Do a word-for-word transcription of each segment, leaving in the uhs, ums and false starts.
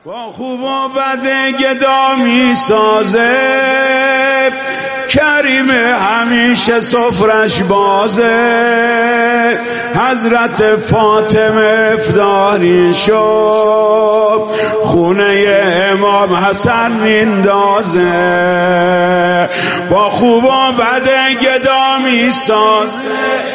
با خوب و بد گدا می سازه، کریم همیشه سفرش بازه. حضرت فاطمه افطاری شد، خونه امام حسن میندازه. با خوب و بد گدا می سازه،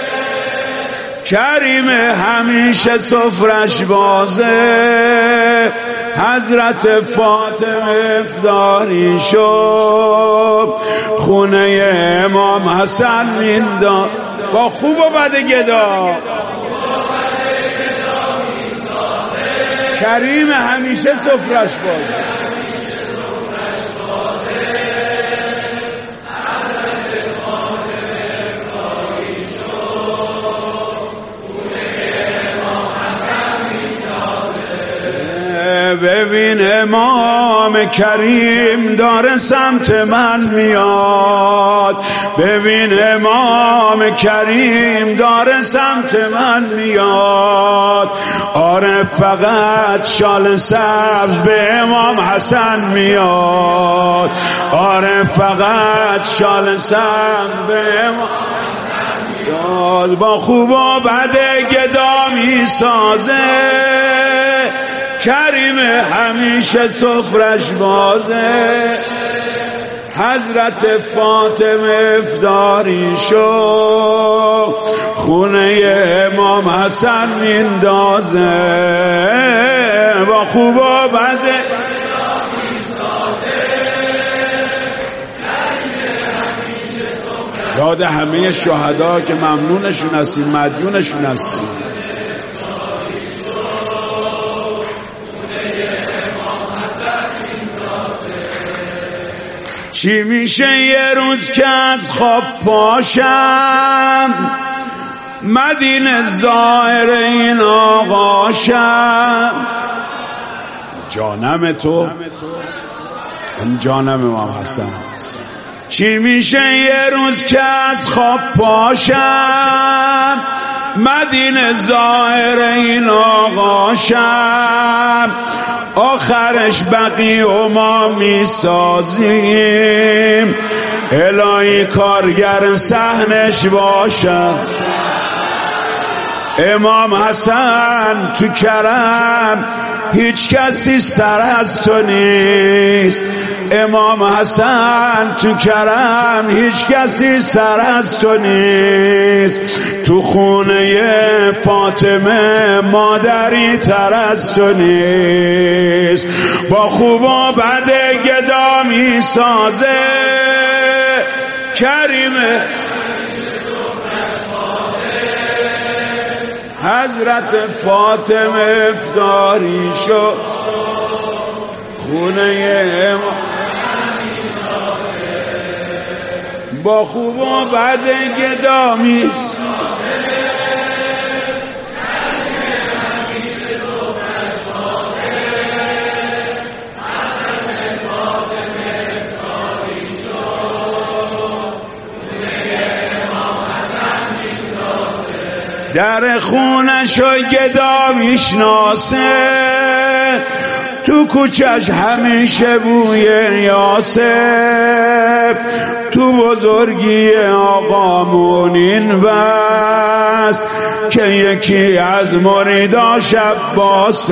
کریم همیشه سفرش بازه. حضرت فاطمه افطاری شد، خونه امام حسن مینداز. با خوب و بد گدا کریم همیشه سفرش بازه. ببین امام کریم داره سمت من میاد، ببین امام کریم داره سمت من میاد. آره فقط شال سبز به امام حسن میاد، آره فقط شال سبز به امام حسن میاد. با خوب و بد گدا میسازه، کریم همیشه سفرش بازه. حضرت فاطمه افطاری شد، خونه امام حسن میندازه. با خوب و بد یاد همه شهدا که ممنونشون هستیم، مدیونشون هستیم. چی میشه یه روز که از خواب پاشم، مدینه زائر این آقاشم. جانم تو جانم امام حسن. چی میشه یه روز که از خواب پاشم، مدینه زائر این آقاشم. آخرش بقی و ما میسازیم، الهی کارگر صحنش باشم. امام حسن تو کرم هیچ کسی سر از تو نیست، امام حسن تو کرم هیچ کسی سر از تو نیست. تو خونه فاطمه مادری تر از تو نیست. با خوب و بد گدا می سازه، کریمه حضرت فاطمه افطاری شد، خونه امام. با خوب و بد گدا می در خونشو گدا میشناسه، تو کوچش همیشه بوی یاسه. تو بزرگی آقامون این بس که یکی از مریداش عباسه.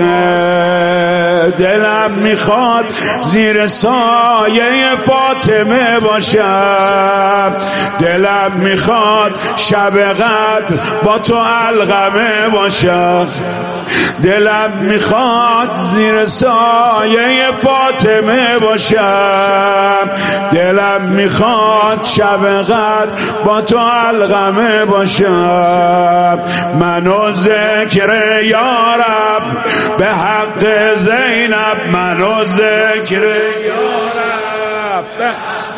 دلم میخواد زیر سایه فاطمه باشم، دلم میخواد شب قدر با تو علقمه باشم، دلم میخواد زیر سایه فاطمه باشم، دلم میخواد شب قدر با تو علقمه باشم. منو ذکر یارب به حق زینب، منو ذکر یارب به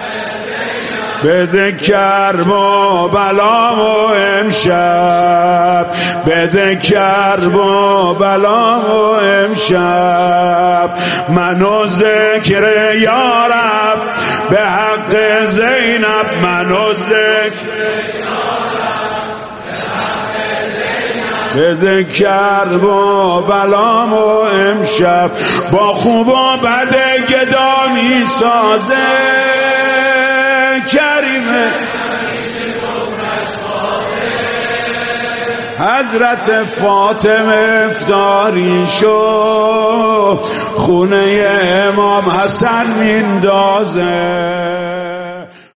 بده کرب و بلام و امشب، بده کرب و بلام و امشب. منو ذکر یارب به حق زینب، منو ذکر بده کرب و بلام و امشب با خوب و بد گدا می سازه کریمه حضرت فاطمه افطاری شو خونه امام حسن میندازه